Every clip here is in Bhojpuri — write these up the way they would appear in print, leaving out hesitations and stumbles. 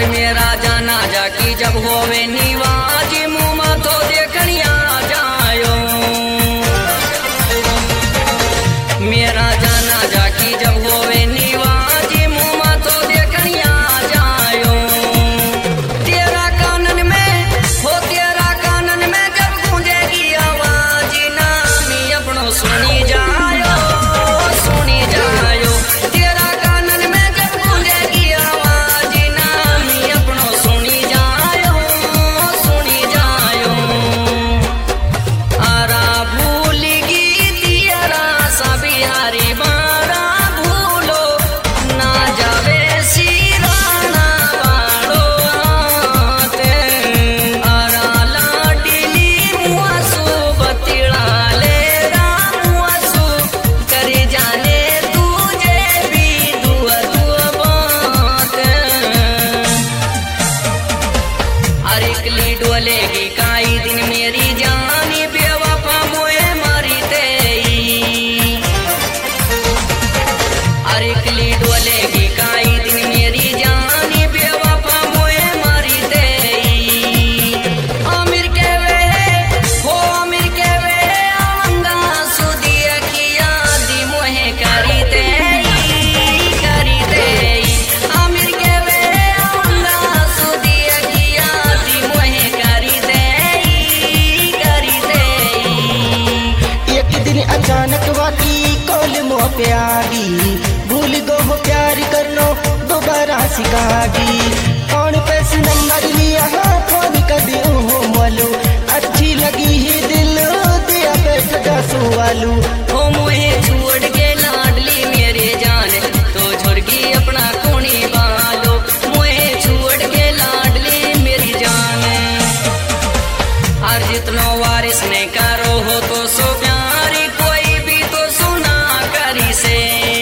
अरे मेरा जाना जाकी जब होवे निवाजी मुँह में तो देखनिया जायो। मेरा जाना जाकी जब होवे निवाजी मुँह में तो देखनिया जायो। तेरा कानन में हो तेरा कानन में जब गूंजेगी आवाज नामी अपनो सुनी जायो सुनी जायो। तेरा कानन में जब गूंजेगी आवाज नामी अपनो सुनी जायो सुनी जायो। आरा भूलगी तेरा सा बिहारी बारा भूलो ना जावे सिराना वालो आते। आरा लाडली मुआसू बतिड़ा ले रामुआसू करे जाने तुझे भी दुआ दुआ बात। अरे कली डोलेगी काई दिन मेरी जानी बेवफा मोए मारी तेई। अरे कली डोलेगी काई दिन मेरी जानी बेवफा मोए मारी तेई। आमिर के वे हो आमिर के वे आंगा सुदिया की यादी मोहे करी तेई करी तेई। आमिर के वे आंगा सुदिया की यादी मोहे करी तेई करी तेई। एक दिन अचानक वाकी कॉल मोह प्यारी भूल गो हो प्यार करनो दोबारा सिखागी। कौन पैसे नंबर लिया हाँ फोन कर दियो हो मालू अच्छी लगी ही दिल दिया बैठ जा सुवालू। हो मुहे छोड़ के लाडली मेरे जान तो झुरगी अपना कोनी बालो। मुहे छोड़ के लाडली मेरी जान हर जितनो वारिस ने करो हो तो सो प्यारी कोई भी तो सुना करी से।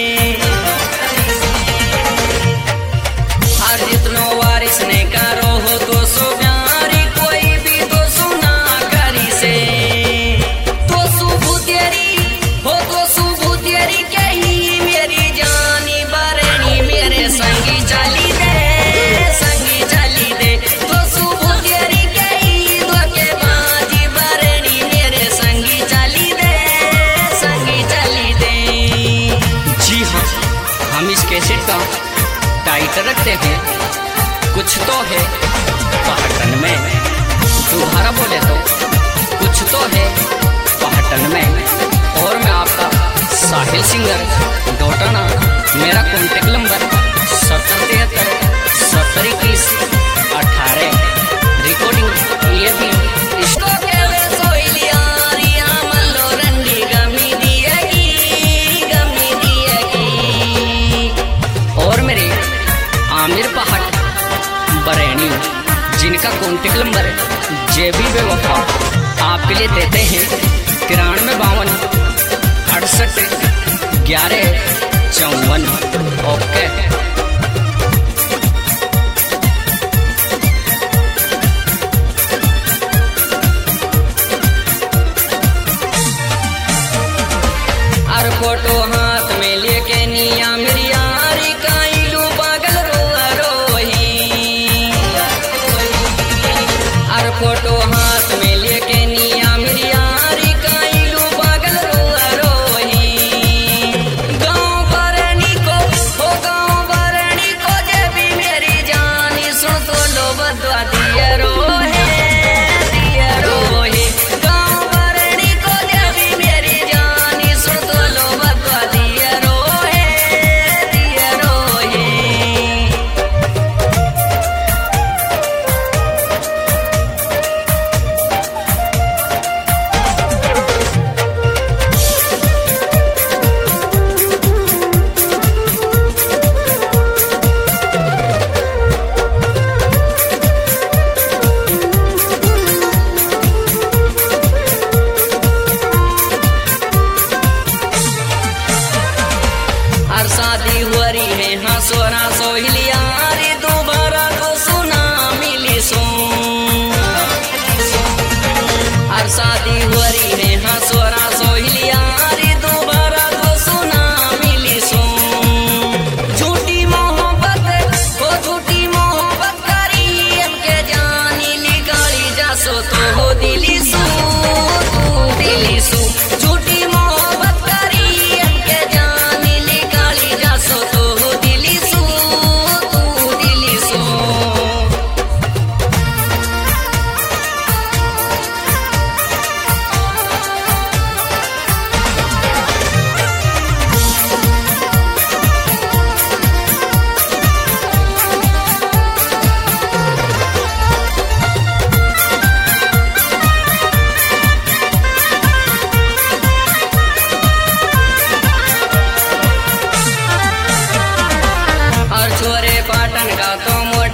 हर जितनो वारिस ने करो हो तो सो प्यारी कोई भी तो सुना करी से। तो सुबह तेरी हो तो सुबह तेरी कही मेरी जानी बारनी मेरे संगी चली दे संगी चली दे। तो सुबह तेरी कही धोखेबाजी बारनी मेरे संगी चली दे संगी चली दे। जी हाँ, हम इस कैसेट का टाइटल रखते हैं कुछ तो है पहाड़न में। दोबारा बोले तो कुछ तो है पहाड़न में। और मैं आपका साहिल सिंगर डोटाना। मेरा कॉन्टेक्ट नंबर 7073 7021 18। रिकॉर्डिंग ये भी इसको केवे सोइलिया रिया मल्लो रंडी गमी दिएगी। और मेरे आमिर पहाड़ बरेनी जिनका कॉन्टेक्ट नंबर जेबी बेवफा आपके लिए देते हैं 9352 68 11 54। ओके। अर फोटो हाथ में लेके निया मेरी यारी काइलू पागल रोआ रोही। अर फोटो हाथ में लेके निया मेरी यारी काइलू पागल रोआ रोही। गाँव बरनी को हो गाँव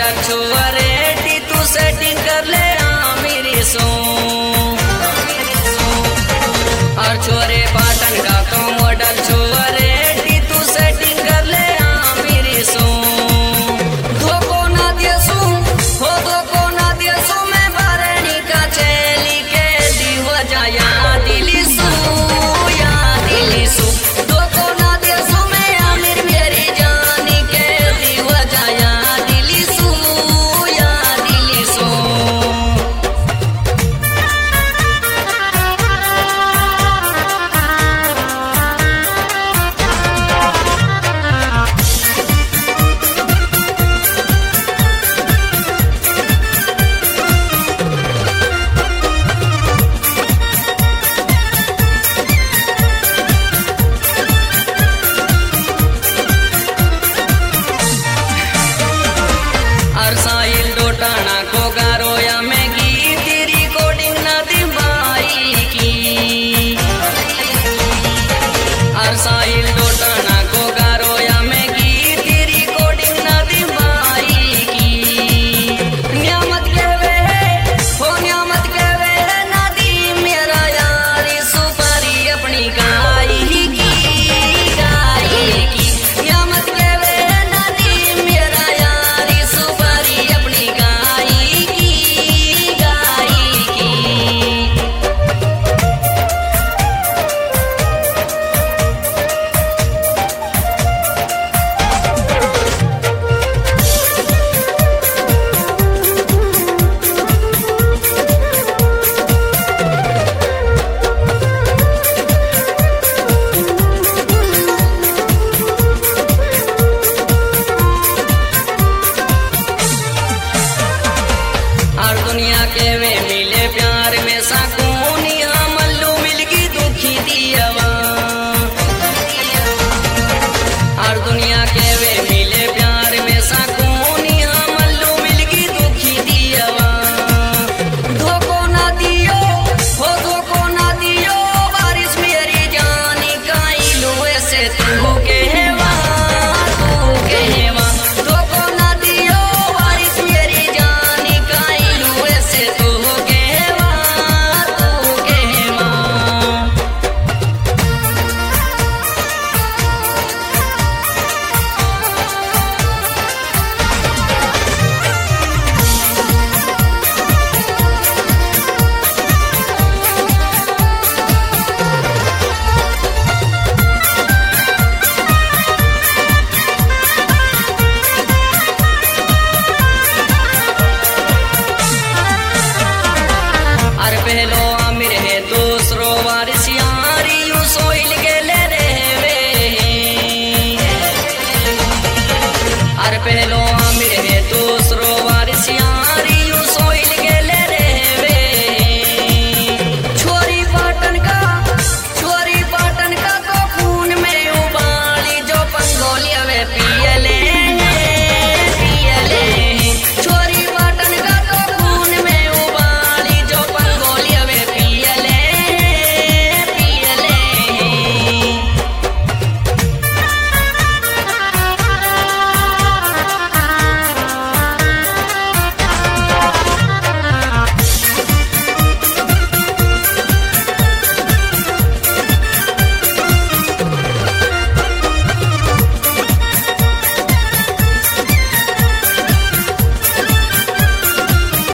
अच्छो रेडी तू सेटिंग कर ले